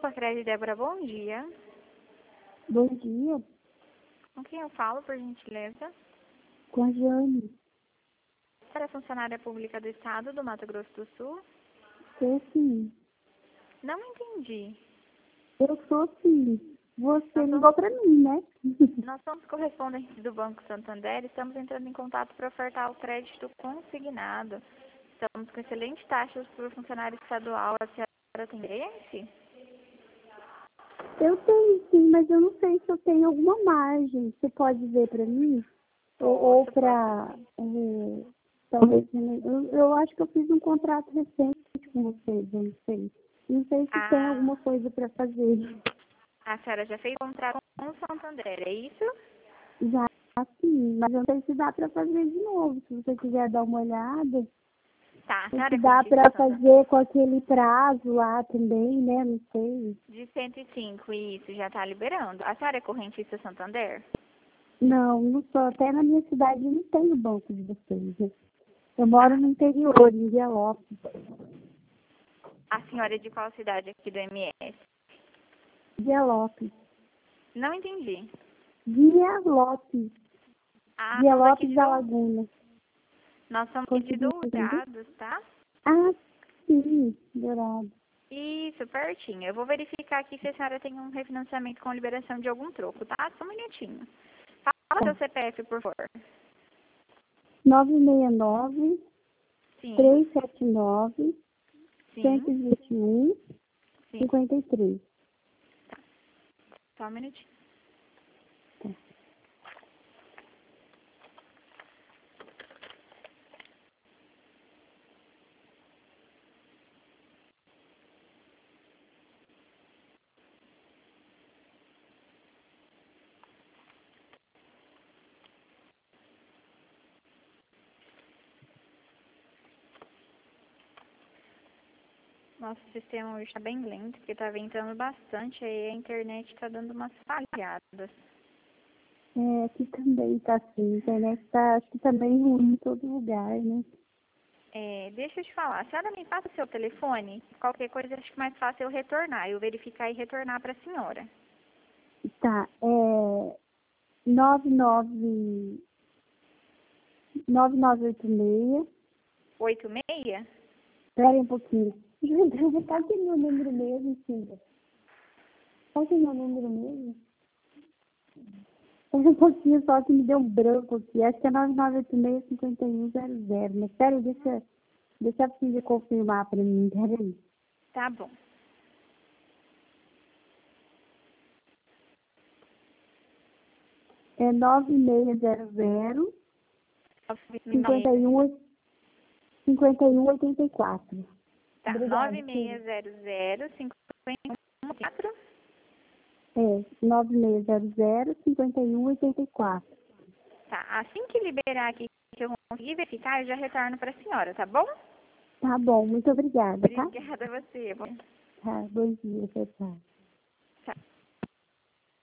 Sicredi, Débora, bom dia. Bom dia, Com quem eu falo, por gentileza? com a Jane. Para a funcionária pública do Estado do Mato Grosso do Sul? Sou sim. Não entendi. Eu sou sim. Você Nós ligou somos, pra mim, né? nós somos correspondentes do Banco Santander e estamos entrando em contato para ofertar o crédito consignado. Estamos com excelentes taxas para o funcionário estadual. A senhora tem interesse? Eu tenho sim, mas eu não sei se eu tenho alguma margem. Você pode ver pra mim? Ou Posso. pra... talvez... Eu acho que eu fiz um contrato recente com vocês, eu não sei. Não sei se tem Ah, alguma coisa pra fazer. a senhora já fez contrato com o Santander, é isso? Já sim, mas eu não sei se dá pra fazer de novo. Se você quiser dar uma olhada. Tá, a Ou senhora se é dá correntista pra Santander? fazer com aquele prazo lá também, né? Não sei. De 105, isso, já está liberando. A senhora é correntista Santander? Não, não sou. Até na minha cidade não tem o banco de vocês, né? Eu moro Tá. no interior, em Vialópolis. A senhora é de qual cidade aqui do MS? Vialópolis. Não entendi. Vialópolis. Ah, somos aqui Vialópolis de da Laguna. Nós somos aqui de Conseguiu entender? Dourados, tá? Ah, sim, Dourado. Isso, pertinho. Eu vou verificar aqui se a senhora tem um refinanciamento com liberação de algum troco, tá? Só um minutinho. Fala Tá. seu CPF, por favor. 969 Sim, 379 sim, 121 sim. 53. Só um minutinho. Tá. Nosso sistema hoje está bem lento, porque está ventando bastante, aí a internet está dando umas falhadas. Aqui também tá assim. A internet tá, acho que também ruim em todo lugar, né? Deixa eu te falar, a senhora me passa o seu telefone? Qualquer coisa, acho que mais fácil eu retornar, eu verificar e retornar para a senhora. Tá, 9986. 86? Espera aí um pouquinho. Qual que é meu número mesmo, filha? Qual que é meu número mesmo? Espera um pouquinho só que me deu um branco aqui. Acho que é 9986-5100. Mas espera aí, deixa a filha confirmar pra mim. Espera aí. Tá bom. É 9600 5184. Tá, Obrigada, filha. 9600-5184. 9600 5184. Tá, assim que liberar aqui, que eu conseguir verificar, eu já retorno para a senhora, tá bom? Tá bom, muito obrigada, tá? Obrigada a você. Tá, bom dia, tchau, tchau.